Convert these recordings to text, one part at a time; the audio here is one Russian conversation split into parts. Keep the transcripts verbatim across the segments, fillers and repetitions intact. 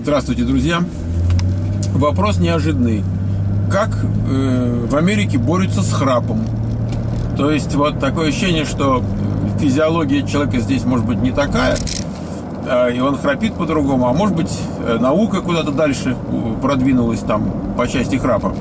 Здравствуйте, друзья. Вопрос неожиданный. Как э, в Америке борются с храпом? То есть вот такое ощущение, что физиология человека здесь может быть не такая, э, и он храпит по-другому, а может быть э, наука куда-то дальше продвинулась там по части храпа.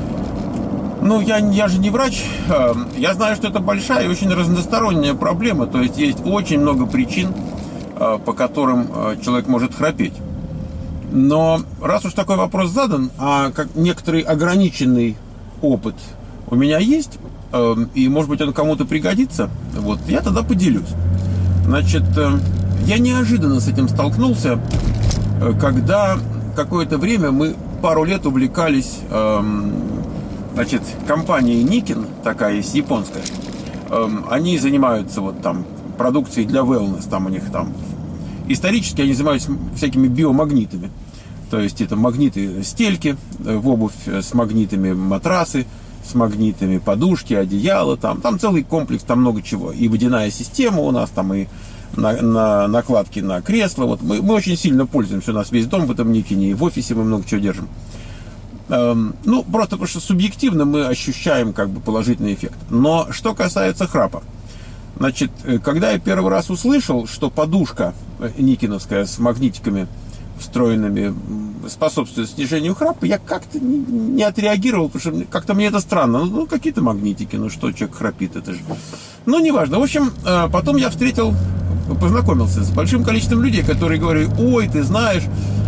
Ну, я, я же не врач, э, я знаю, что это большая и очень разносторонняя проблема, то есть есть очень много причин, э, по которым э, человек может храпеть. Но раз уж такой вопрос задан, а как некоторый ограниченный опыт у меня есть, э, и, может быть, он кому-то пригодится, вот, я тогда поделюсь. Значит, э, я неожиданно с этим столкнулся, э, когда какое-то время мы пару лет увлекались, э, значит, компанией Никин, такая есть, японская. Э, они занимаются вот там продукцией для wellness, там у них там... Исторически они занимаются всякими биомагнитами. То есть это магниты стельки в обувь, с магнитами матрасы, с магнитами подушки, одеяла. Там, там целый комплекс, там много чего. И водяная система у нас, там и на, на, накладки на кресло. Вот мы, мы очень сильно пользуемся. У нас весь дом в этом Никине, и в офисе мы много чего держим. Эм, ну, просто потому что субъективно мы ощущаем как бы положительный эффект. Но что касается храпа. Значит, когда я первый раз услышал, что подушка никиновская с магнитиками встроенными способствует снижению храпа, я как-то не, не отреагировал, потому что как-то мне это странно. Ну, какие-то магнитики, ну что, человек храпит, это же... Ну, неважно. В общем, потом я встретил, познакомился с большим количеством людей, которые говорили: ой, ты знаешь,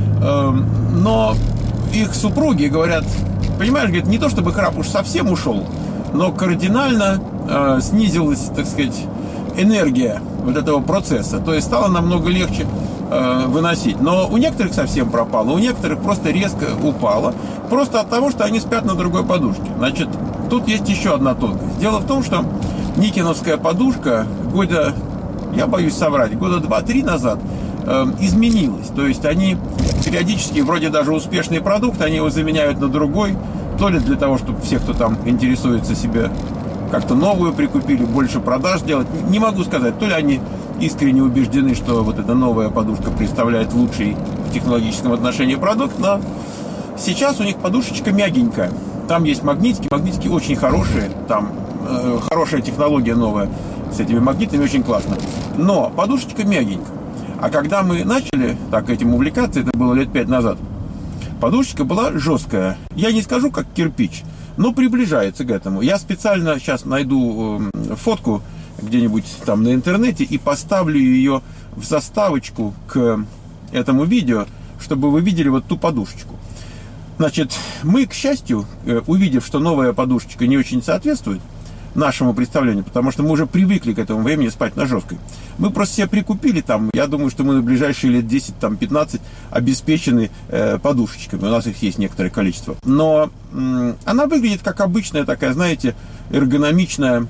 но их супруги говорят, понимаешь, говорят, не то чтобы храп уж совсем ушел, но кардинально э, снизилась, так сказать, энергия вот этого процесса. То есть стало намного легче э, выносить. Но у некоторых совсем пропало, у некоторых просто резко упало. Просто от того, что они спят на другой подушке. Значит, тут есть еще одна тонкость. Дело в том, что никиновская подушка года, я боюсь соврать, года два-три назад э, изменилась. То есть они периодически, вроде даже успешный продукт, они его заменяют на другой. То ли для того, чтобы все, кто там интересуется, себе как-то новую прикупили, больше продаж делать. Не могу сказать, то ли они искренне убеждены, что вот эта новая подушка представляет лучший в технологическом отношении продукт, но сейчас у них подушечка мягенькая. Там есть магнитики, магнитики очень хорошие, там э, хорошая технология новая с этими магнитами, очень классно. Но подушечка мягенькая. А когда мы начали так этим увлекаться, это было лет пять назад, подушечка была жесткая. Я не скажу, как кирпич, но приближается к этому. Я специально сейчас найду фотку где-нибудь там на интернете и поставлю ее в заставочку к этому видео, чтобы вы видели вот ту подушечку. Значит, мы, к счастью, увидев, что новая подушечка не очень соответствует нашему представлению, потому что мы уже привыкли к этому времени спать на жесткой. Мы просто себе прикупили там, я думаю, что мы на ближайшие лет десять-пятнадцать обеспечены э, подушечками. У нас их есть некоторое количество. Но э, она выглядит как обычная такая, знаете, эргономичная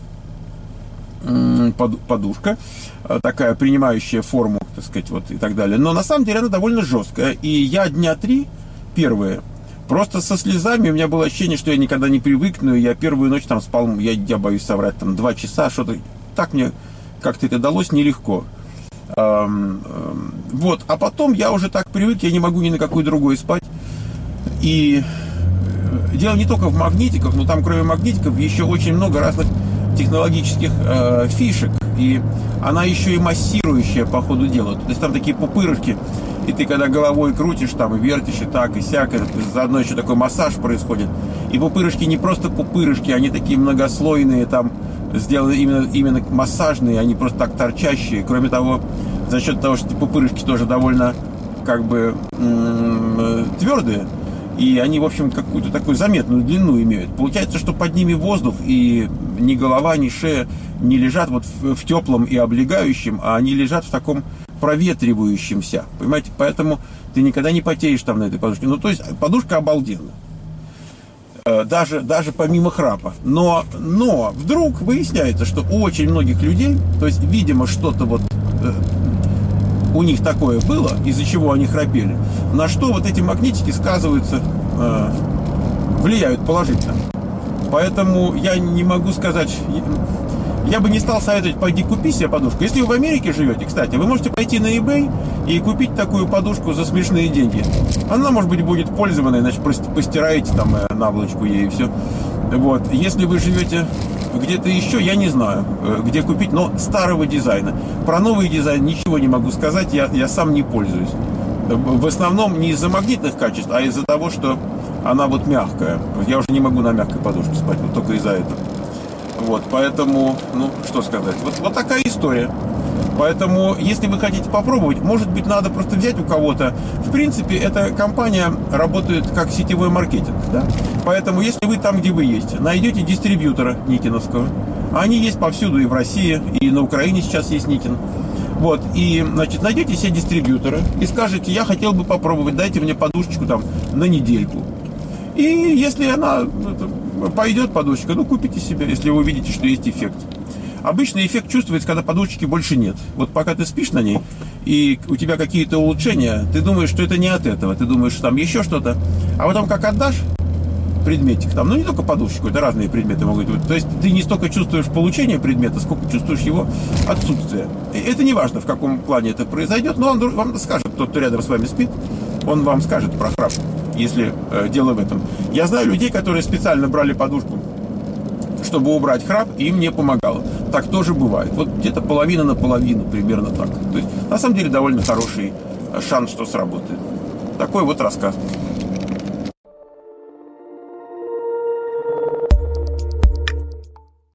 э, под, подушка, э, такая принимающая форму, так сказать, вот и так далее. Но на самом деле она довольно жесткая. И я дня три первые просто со слезами, у меня было ощущение, что я никогда не привыкну. Я первую ночь там спал, я, я боюсь соврать, там два часа, что-то так мне как-то это далось нелегко. Эм, эм, вот, а потом я уже так привык, я не могу ни на какой другой спать. И дело не только в магнитиках, но там кроме магнитиков еще очень много разных технологических э, фишек. И она еще и массирующая по ходу дела. То есть там такие пупырышки, и ты когда головой крутишь, там и вертишь, и так, и сяк, и заодно еще такой массаж происходит. И пупырышки не просто пупырышки, они такие многослойные, там сделаны именно, именно массажные, они просто так торчащие. Кроме того, за счет того, что эти пупырышки тоже довольно как бы м-м, твердые, и они, в общем, какую-то такую заметную длину имеют. Получается, что под ними воздух, и ни голова, ни шея не лежат вот в, в теплом и облегающем, а они лежат в таком проветривающемся. Понимаете? Поэтому ты никогда не потеешь там на этой подушке. Ну, то есть подушка обалденная. Даже, даже помимо храпа. Но, но вдруг выясняется, что у очень многих людей, то есть, видимо, что-то вот э, у них такое было, из-за чего они храпели, на что вот эти магнитики сказываются, э, влияют положительно. Поэтому я не могу сказать, я бы не стал советовать, пойди купи себе подушку. Если вы в Америке живете, кстати, вы можете пойти на eBay и купить такую подушку за смешные деньги. Она, может быть, будет пользованной, значит, постираете там наволочку ей и все. Вот. Если вы живете где-то еще, я не знаю, где купить, но старого дизайна. Про новый дизайн ничего не могу сказать, я, я сам не пользуюсь. В основном не из-за магнитных качеств, а из-за того, что она вот мягкая. Я уже не могу на мягкой подушке спать, вот только из-за этого. Вот, поэтому, ну, что сказать. Вот, вот такая история. Поэтому, если вы хотите попробовать, может быть, надо просто взять у кого-то. В принципе, эта компания работает как сетевой маркетинг, да? Поэтому, если вы там, где вы есть, найдете дистрибьютора никиновского, они есть повсюду, и в России, и на Украине сейчас есть Никин. Вот, и, значит, найдете себе дистрибьютора и скажете, я хотел бы попробовать, дайте мне подушечку там на недельку. И если она пойдет, подушечка, ну, купите себе, если вы увидите, что есть эффект. Обычно эффект чувствуется, когда подушечки больше нет. Вот пока ты спишь на ней, и у тебя какие-то улучшения, ты думаешь, что это не от этого, ты думаешь, что там еще что-то. А потом, как отдашь предметик, там, ну, не только подушечку, это разные предметы могут быть. То есть ты не столько чувствуешь получение предмета, сколько чувствуешь его отсутствие. И это не важно, в каком плане это произойдет, но он вам скажет, тот, кто рядом с вами спит, он вам скажет про храп, если э, дело в этом. Я знаю людей, которые специально брали подушку, чтобы убрать храп, и им не помогало. Так тоже бывает. Вот где-то половина на половину, примерно так. То есть, на самом деле, довольно хороший шанс, что сработает. Такой вот рассказ.